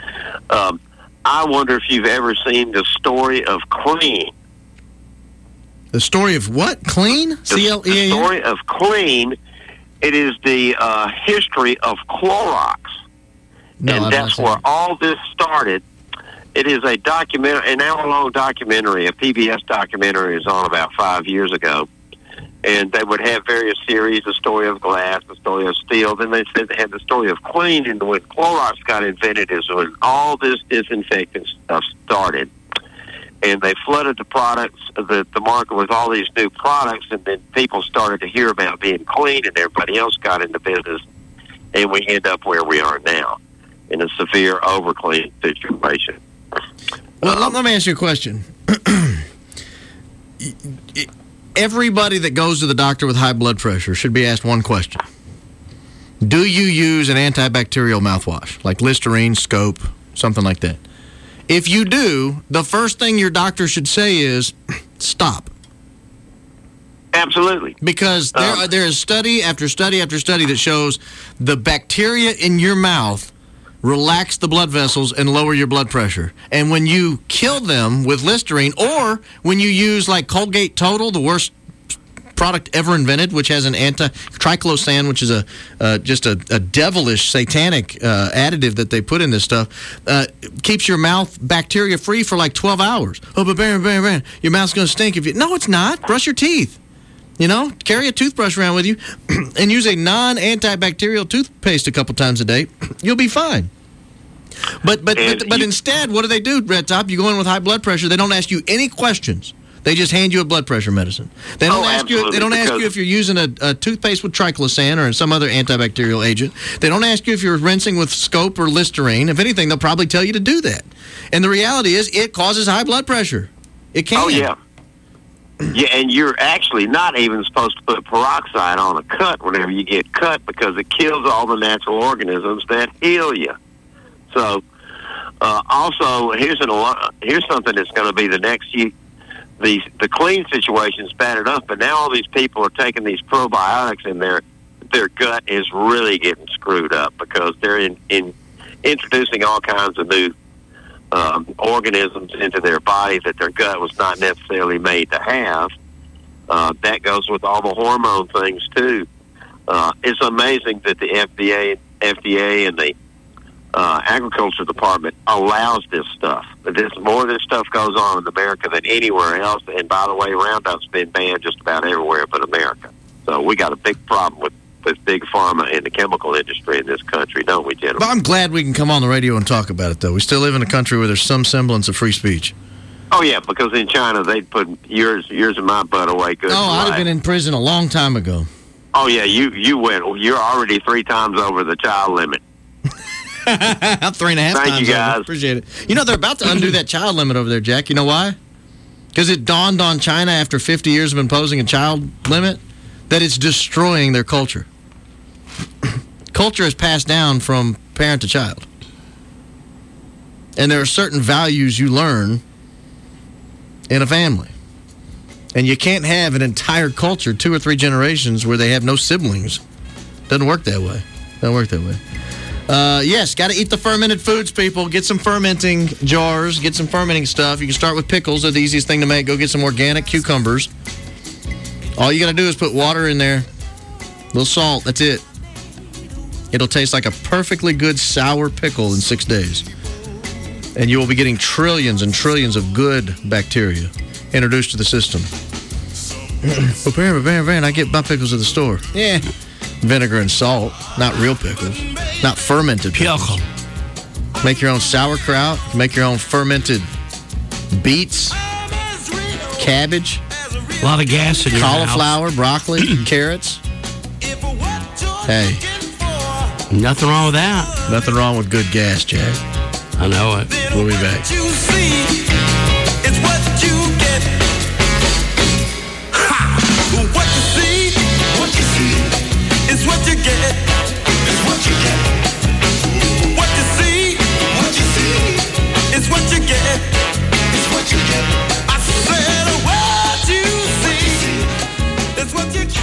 I wonder if you've ever seen the story of Clean. The story of what? Clean? C-L-E-A-N? The story of Clean. It is the history of Clorox. No, and that's where all this started. It is a documentary, an hour-long documentary, a PBS documentary is on about 5 years ago. And they would have various series, the story of glass, the story of steel. Then they said they had the story of Clean. And when Clorox got invented is when all this disinfectant stuff started. And they flooded the products, the market with all these new products, and then people started to hear about being clean, and everybody else got into business, and we end up where we are now, in a severe overclean situation. Well, let me ask you a question. Everybody that goes to the doctor with high blood pressure should be asked one question. Do you use an antibacterial mouthwash, like Listerine, Scope, something like that? If you do, the first thing your doctor should say is, stop. Absolutely. Because there is study after study after study that shows the bacteria in your mouth relax the blood vessels and lower your blood pressure. And when you kill them with Listerine, or when you use like Colgate Total, the worst product ever invented, which has an triclosan, which is just a devilish satanic additive that they put in this stuff, keeps your mouth bacteria free for like 12 hours. Oh, but Baron, your mouth's going to stink if you... No, it's not. Brush your teeth. Carry a toothbrush around with you and use a non-antibacterial toothpaste a couple times a day. You'll be fine. But instead, what do, Red Top? You go in with high blood pressure. They don't ask you any questions. They just hand you a blood pressure medicine. They don't ask you. They don't ask you if you're using a toothpaste with triclosan or some other antibacterial agent. They don't ask you if you're rinsing with Scope or Listerine. If anything, they'll probably tell you to do that. And the reality is, it causes high blood pressure. It can. Oh yeah. Yeah, and you're actually not even supposed to put peroxide on a cut whenever you get cut because it kills all the natural organisms that heal you. So, also here's something that's going to be the next year. The clean situation is bad enough, but now all these people are taking these probiotics and their gut is really getting screwed up because they're in introducing all kinds of new organisms into their body that their gut was not necessarily made to have. That goes with all the hormone things too. It's amazing that the FDA and the Agriculture Department allows this stuff. More of this stuff goes on in America than anywhere else. And by the way, Roundup's been banned just about everywhere but America. So we got a big problem with big pharma and the chemical industry in this country, don't we, gentlemen? But I'm glad we can come on the radio and talk about it, though. We still live in a country where there's some semblance of free speech. Oh, yeah, because in China, they'd put years of my butt away good. Oh, I'd have been in prison a long time ago. Oh, yeah, you went. You're already 3 times over the child limit. I'm 3.5 times. Thank you, guys. Over. Appreciate it. They're about to undo that child limit over there, Jack. You know why? Because it dawned on China after 50 years of imposing a child limit that it's destroying their culture. Culture is passed down from parent to child. And there are certain values you learn in a family. And you can't have an entire culture, 2 or 3 generations, where they have no siblings. Doesn't work that way. Yes, got to eat the fermented foods, people. Get some fermenting jars. Get some fermenting stuff. You can start with pickles. They're the easiest thing to make. Go get some organic cucumbers. All you got to do is put water in there little salt. That's it. It'll taste like a perfectly good sour pickle in 6 days. And you will be getting trillions and trillions of good bacteria introduced to the system. But Baron, I get my pickles at the store. Yeah. Vinegar and salt, not real pickles, not fermented pickles. Make your own sauerkraut, make your own fermented beets, cabbage. A lot of gas in your cauliflower, broccoli, carrots. Hey. Nothing wrong with that. Nothing wrong with good gas, Jack. I know it. We'll be back. It's what you get. It's what you get. What you see. What you see. It's what you get. It's what you get. I said what you see. It's what you get.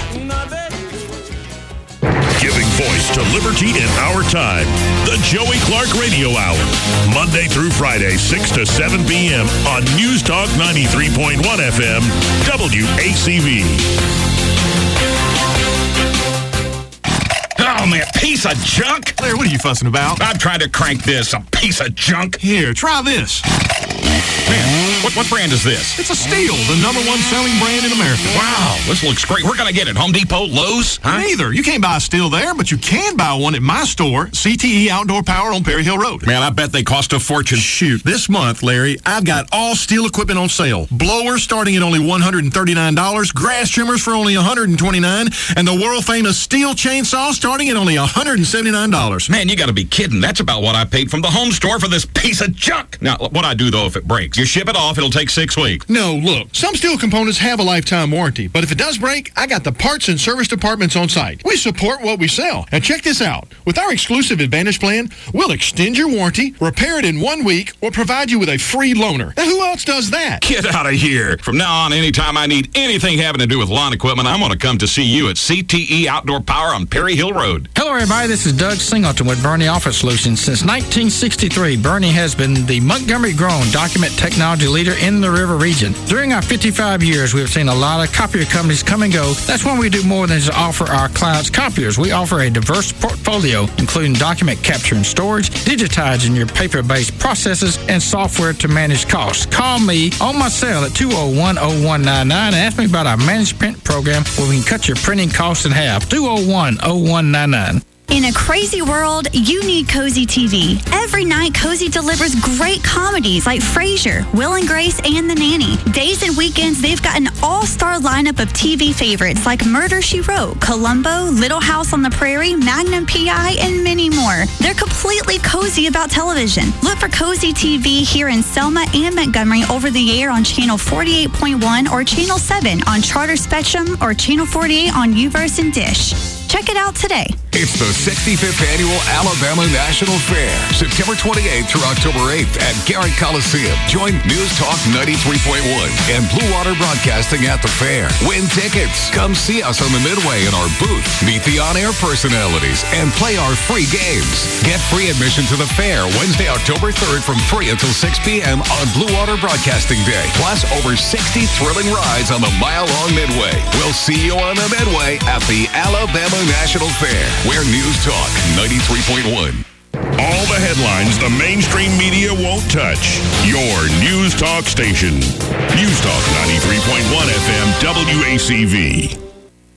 Giving voice to liberty in our time. The Joey Clark Radio Hour. Monday through Friday, 6 to 7 p.m. on News Talk 93.1 FM, WACV. Oh, man, piece of junk? Larry, what are you fussing about? I'm trying to crank this, a piece of junk. Here, try this. Man, what brand is this? It's a Steel, the #1 selling brand in America. Wow, this looks great. We're going to get it. Home Depot, Lowe's? Huh? Neither. You can't buy a Steel there, but you can buy one at my store, CTE Outdoor Power on Perry Hill Road. Man, I bet they cost a fortune. Shoot, this month, Larry, I've got all Steel equipment on sale. Blowers starting at only $139, grass trimmers for only $129, and the world-famous Steel chainsaw starting at only $179. Man, you got to be kidding. That's about what I paid from the home store for this piece of junk. Now, what I do, though, if it breaks, you ship it off, it'll take 6 weeks. No, look, some Steel components have a lifetime warranty, but if it does break, I got the parts and service departments on site. We support what we sell. And check this out. With our exclusive Advantage plan, we'll extend your warranty, repair it in 1 week, or provide you with a free loaner. Now, who else does that? Get out of here. From now on, anytime I need anything having to do with lawn equipment, I'm going to come to see you at CTE Outdoor Power on Perry Hill Road. Hello, everybody. This is Doug Singleton with Bernie Office Solutions. Since 1963, Bernie has been the Montgomery-grown document technology leader in the River region. During our 55 years, we've seen a lot of copier companies come and go. That's when we do more than just offer our clients copiers. We offer a diverse portfolio, including document capture and storage, digitizing your paper-based processes, and software to manage costs. Call me on my cell at 201-0199 and ask me about our managed print program where we can cut your printing costs in half. 201-0199. In a crazy world, you need Cozy TV. Every night, Cozy delivers great comedies like Frasier, Will and Grace, and The Nanny. Days and weekends, they've got an all-star lineup of TV favorites like Murder, She Wrote, Columbo, Little House on the Prairie, Magnum P.I., and many more. They're completely cozy about television. Look for Cozy TV here in Selma and Montgomery over the air on Channel 48.1 or Channel 7 on Charter Spectrum or Channel 48 on Uverse and Dish. Check it out today. It's the 65th Annual Alabama National Fair, September 28th through October 8th at Garrett Coliseum. Join News Talk 93.1 and Blue Water Broadcasting at the fair. Win tickets. Come see us on the Midway in our booth. Meet the on-air personalities and play our free games. Get free admission to the fair Wednesday, October 3rd from 3 until 6 p.m. on Blue Water Broadcasting Day. Plus over 60 thrilling rides on the mile-long Midway. We'll see you on the Midway at the Alabama National Fair, where News Talk 93.1. All the headlines the mainstream media won't touch. Your News Talk station. News Talk 93.1 FM WACV.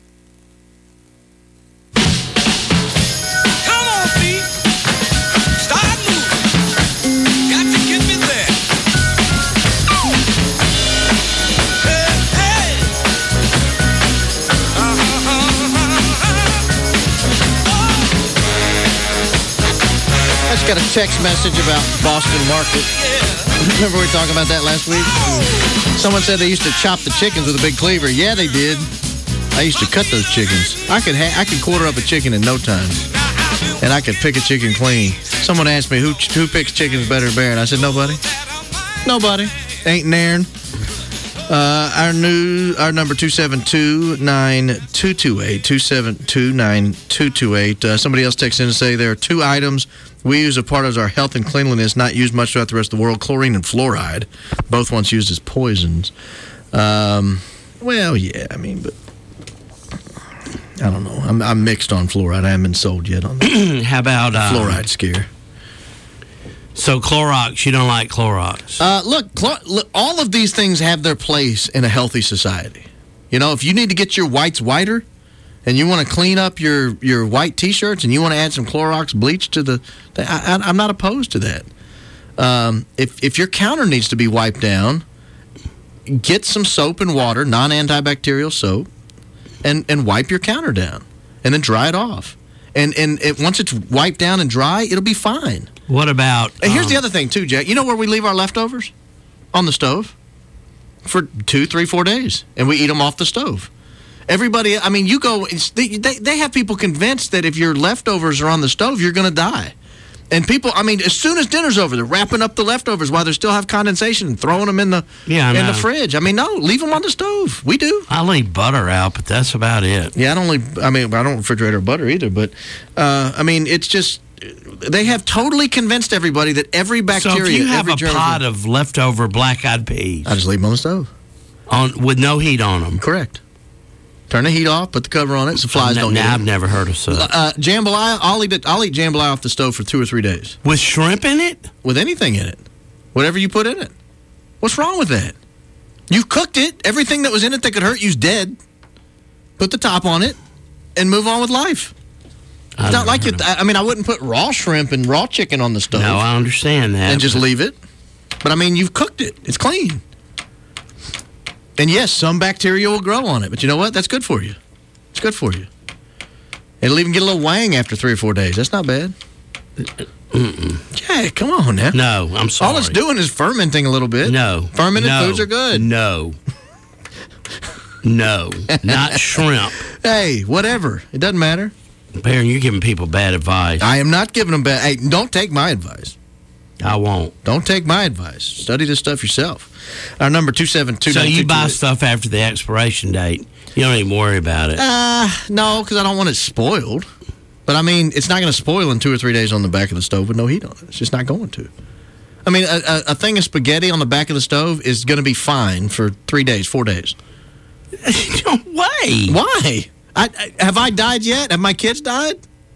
Got a text message about Boston Market. Remember we were talking about that last week? Someone said they used to chop the chickens with a big cleaver. Yeah, they did. I used to cut those chickens. I could quarter up a chicken in no time, and I could pick a chicken clean. Someone asked me who picks chickens better, Baron. I said nobody. Nobody. Ain't nairn. Our number 272-9228, 272-9228. Somebody else texted in to say there are two items we use as part of our health and cleanliness, not used much throughout the rest of the world: chlorine and fluoride, both once used as poisons. Well, yeah, I mean, but I don't know. I'm mixed on fluoride. I haven't been sold yet on that. How about fluoride scare? So Clorox, you don't like Clorox? Look, all of these things have their place in a healthy society. You know, if you need to get your whites whiter and you want to clean up your white T-shirts and you want to add some Clorox bleach to the I'm not opposed to that. If your counter needs to be wiped down, get some soap and water, non-antibacterial soap, and wipe your counter down, and then dry it off. And once it's wiped down and dry, it'll be fine. What about... And here's the other thing, too, Jack. You know where we leave our leftovers? On the stove. For 2, 3, 4 days. And we eat them off the stove. Everybody, I mean, you go... They have people convinced that if your leftovers are on the stove, you're going to die. And people, I mean, as soon as dinner's over, they're wrapping up the leftovers while they still have condensation and throwing them in the fridge. I mean, no, leave them on the stove. We do. I leave butter out, but that's about it. Yeah, I don't refrigerate our butter either. But, I mean, it's just, they have totally convinced everybody that every bacteria... So if you have a pot of leftover black-eyed peas... I just leave them on the stove. With no heat on them? Correct. Turn the heat off, put the cover on it so flies don't get it. I've never heard of such. Jambalaya, I'll eat jambalaya off the stove for 2 or 3 days. With shrimp in it? With anything in it. Whatever you put in it. What's wrong with that? You've cooked it. Everything that was in it that could hurt you's dead. Put the top on it and move on with life. It's not like I mean, I wouldn't put raw shrimp and raw chicken on the stove. No, I understand that. And just leave it. But, I mean, you've cooked it. It's clean. And yes, some bacteria will grow on it, but you know what? That's good for you. It's good for you. It'll even get a little wang after 3 or 4 days. That's not bad. Yeah, come on now. No, I'm sorry. All it's doing is fermenting a little bit. No. Fermented foods are good. No. No. Not shrimp. Hey, whatever. It doesn't matter. Baron, you're giving people bad advice. I am not giving them bad. Hey, don't take my advice. I won't. Don't take my advice. Study this stuff yourself. Our number 272. So you buy stuff after the expiration date. You don't even worry about it. No, because I don't want it spoiled. But I mean, it's not going to spoil in 2 or 3 days on the back of the stove with no heat on it. It's just not going to. I mean, a thing of spaghetti on the back of the stove is going to be fine for 3 days, 4 days. No way. Why? Have I died yet? Have my kids died?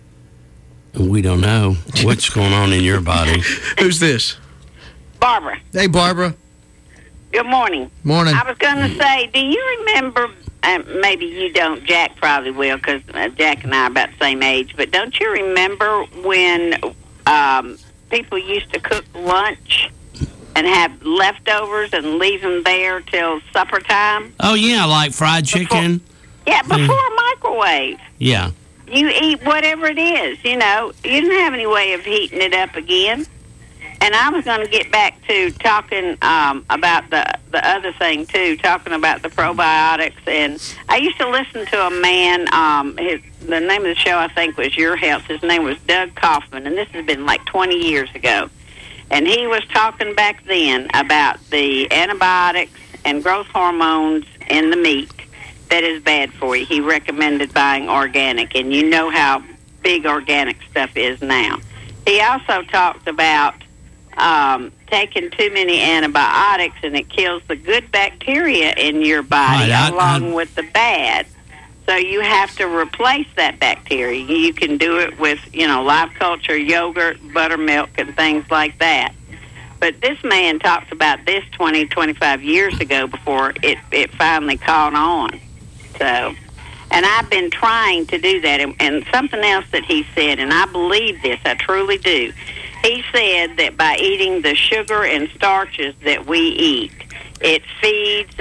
We don't know what's going on in your body. Who's this? Barbara. Hey, Barbara. Good morning. Morning. I was going to say, do you remember, maybe you don't, Jack probably will, because Jack and I are about the same age, but don't you remember when people used to cook lunch and have leftovers and leave them there till supper time? Oh, yeah, like fried chicken. Before a microwave. Yeah. You eat whatever it is, you know. You didn't have any way of heating it up again. And I was going to get back to talking about the other thing, too, talking about the probiotics. And I used to listen to a man, the name of the show, I think, was Your Health. His name was Doug Kaufman, and this has been like 20 years ago. And he was talking back then about the antibiotics and growth hormones in the meat that is bad for you. He recommended buying organic, and you know how big organic stuff is now. He also talked about taking too many antibiotics, and it kills the good bacteria in your body along with the bad. So you have to replace that bacteria. You can do it with, live culture, yogurt, buttermilk, and things like that. But this man talked about this 20, 25 years ago before it finally caught on. So, and I've been trying to do that. And something else that he said, and I believe this, I truly do. He said that by eating the sugar and starches that we eat, it feeds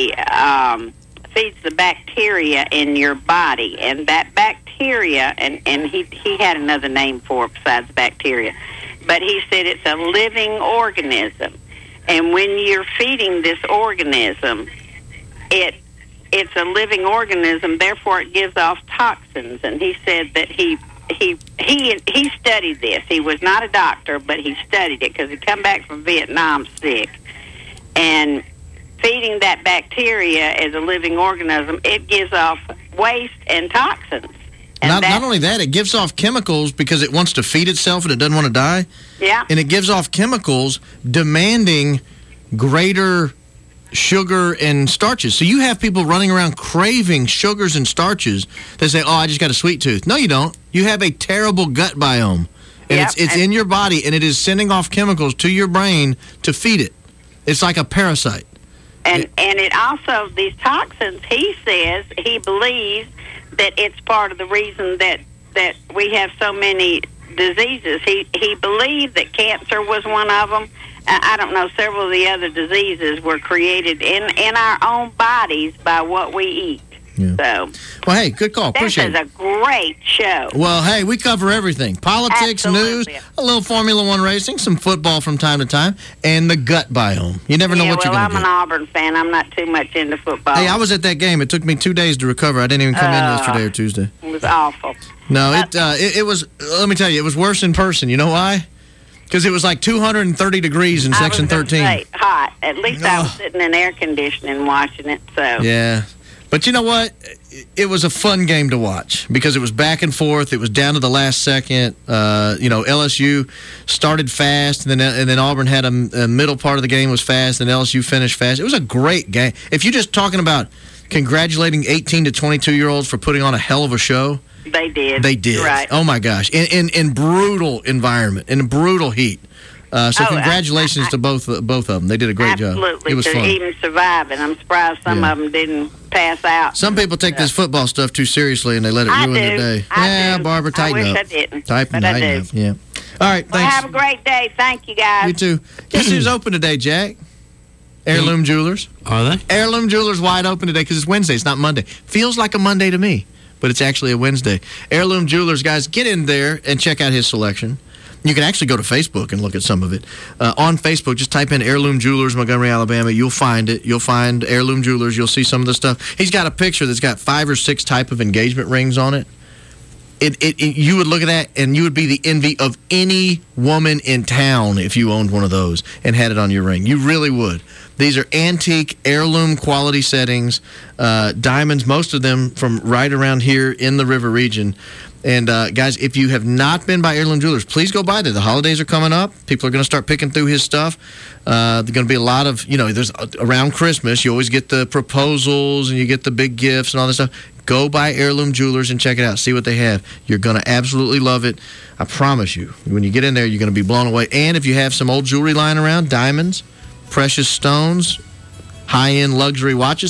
the bacteria in your body, and that bacteria, and he had another name for it besides bacteria, but he said it's a living organism, and when you're feeding this organism, it's a living organism, therefore it gives off toxins. And he said that he studied this. He was not a doctor, but he studied it because he come back from Vietnam sick. And feeding that bacteria as a living organism, it gives off waste and toxins. And not only that, it gives off chemicals because it wants to feed itself and it doesn't want to die. Yeah. And it gives off chemicals demanding greater sugar and starches. So you have people running around craving sugars and starches that say, oh, I just got a sweet tooth. No, you don't. You have a terrible gut biome. And it's in your body, and it is sending off chemicals to your brain to feed it. It's like a parasite. And it also, these toxins, he says, he believes that it's part of the reason that we have so many diseases. He believed that cancer was one of them. I don't know, several of the other diseases were created in our own bodies by what we eat. Yeah. So, well, hey, good call. Appreciate it. This is a great show. Well, hey, we cover everything. Politics, Absolutely. news, a little Formula One racing, some football from time to time, and the gut biome. You never know what you're going to I'm an Auburn fan. I'm not too much into football. Hey, I was at that game. It took me 2 days to recover. I didn't even come in yesterday or Tuesday. It was awful. No, it was, let me tell you, it was worse in person. You know why? Because it was like 230 degrees in Section 13. Say, hot. At least I was sitting in air conditioning watching it. So yeah. But you know what? It was a fun game to watch because it was back and forth. It was down to the last second. LSU started fast, and then Auburn had a middle part of the game was fast, and LSU finished fast. It was a great game. If you're just talking about congratulating 18 to 22-year-olds for putting on a hell of a show, they did. They did. Right. Oh my gosh! In brutal environment, in brutal heat. So congratulations to both of them. They did a great job. Absolutely. It was fun. Even surviving. I'm surprised some of them didn't pass out. Some people take this football stuff too seriously and they let it ruin their day. I do. Barbara, tighten up. up. I wish I didn't. Tighten up. Yeah. All right, well, thanks. have a great day. Thank you, guys. You too. Guess who's open today, Jack? Heirloom Jewelers. Are they? Heirloom Jewelers wide open today because it's Wednesday. It's not Monday. Feels like a Monday to me, but it's actually a Wednesday. Heirloom Jewelers, guys, get in there and check out his selection. You can actually go to Facebook and look at some of it. On Facebook, just type in Heirloom Jewelers, Montgomery, Alabama. You'll find it. You'll find Heirloom Jewelers. You'll see some of the stuff. He's got a picture that's got 5 or 6 type of engagement rings on it. You would look at that, and you would be the envy of any woman in town if you owned one of those and had it on your ring. You really would. These are antique, heirloom quality settings, diamonds, most of them from right around here in the river region. And, guys, if you have not been by Heirloom Jewelers, please go by there. The holidays are coming up. People are going to start picking through his stuff. There's going to be a lot of, there's around Christmas, you always get the proposals and you get the big gifts and all this stuff. Go by Heirloom Jewelers and check it out. See what they have. You're going to absolutely love it. I promise you. When you get in there, you're going to be blown away. And if you have some old jewelry lying around, diamonds, precious stones, high-end luxury watches,